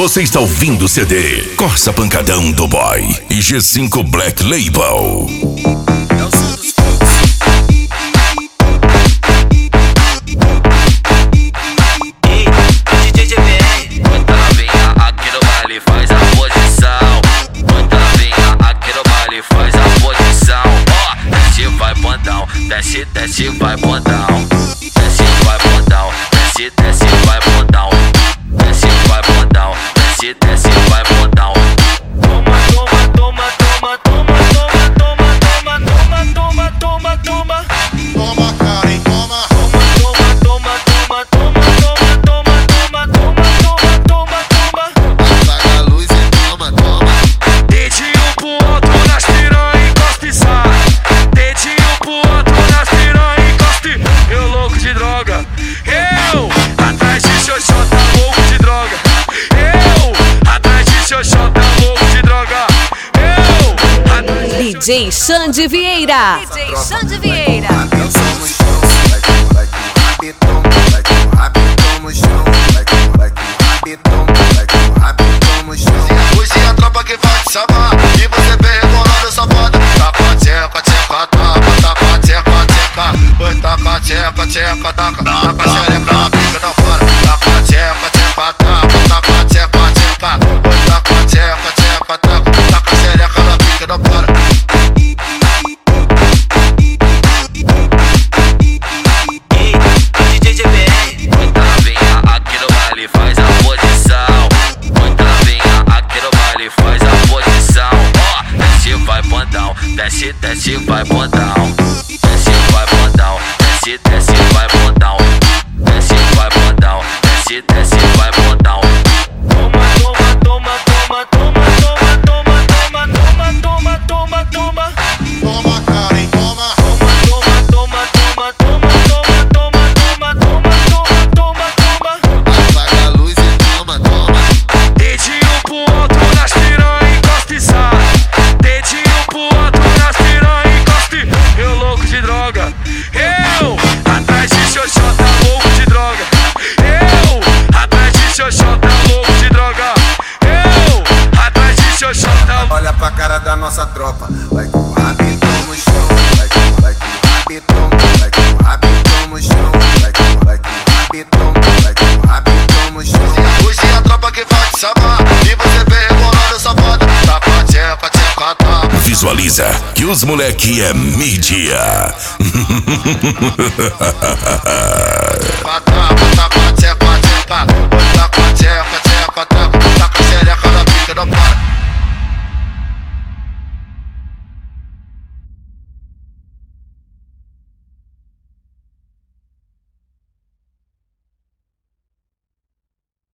Você está ouvindo o CD Corsa Pancadão do Boy e G5 Black Label. Desce, desce, vai bondão. Desce, vai bondão. Desce, desce, vai bondão. Desce, vai bondão. Desce, desce, vai bondão. Toma, toma, toma, toma, toma, toma, toma, toma, toma, toma, toma. Toma, cara, hein, toma. Toma, toma, toma, toma, toma, toma, toma, toma, toma, toma. Apaga a luz e toma, toma. Dedinho pro outro nas piranha e cospe sai. Dedinho pro outro nas piranha e cospe. Eu louco de droga. Eu atrás de xoxota louco de droga. Eu atrás de xoxota louco de droga. Eu atrás de DJ Xande Vieira. DJ Xande Vieira. Atenção no chão, vai com rabetão, vai com rabetão no chão, vai com rabetão, vai com rabetão no chão. Hoje é a tropa que vai te chamar e você vem rebolando safada. Taca, tcheca, tcheca, taca, tcheca, tcheca. Oi, taca, tcheca, tcheca, taca xereca na pica da fora. Taca, tcheca, tcheca, taca tcheca, tcheca. Oi, taca, tcheca, tcheca, taca xereca na pica da fora. Desce, desce, vai bondão. Desce, vai bondão. Desce, desce, vai bondão. Desce, vai bondão. Desce, desce, vai bondão. Toma, toma, toma, toma, toma, toma, toma, toma, toma, toma, toma. Toma, cara, hein, toma. Toma, toma, toma, toma, toma, toma, toma, toma, toma, toma. Apaga a luz e toma, toma. Dedinho pro outro nas piranha e cospe sai. Dedinho pro outro nas piranha e cospe. Eu louco de droga. Eu atrás de xoxota louco de droga. Eu atrás de xoxota louco de droga. Eu atrás de xoxota. Olha pra cara da nossa tropa. Vai com rabetão no chão, vai com rabetão, vai com rabetão no chão, vai com rabetão, vai com rabetão no chão. Hoje é a tropa que vai te chamar e você vem rebolando safada. Taca, tcheca, tcheca, taca. Visualiza que os moleque é mídia.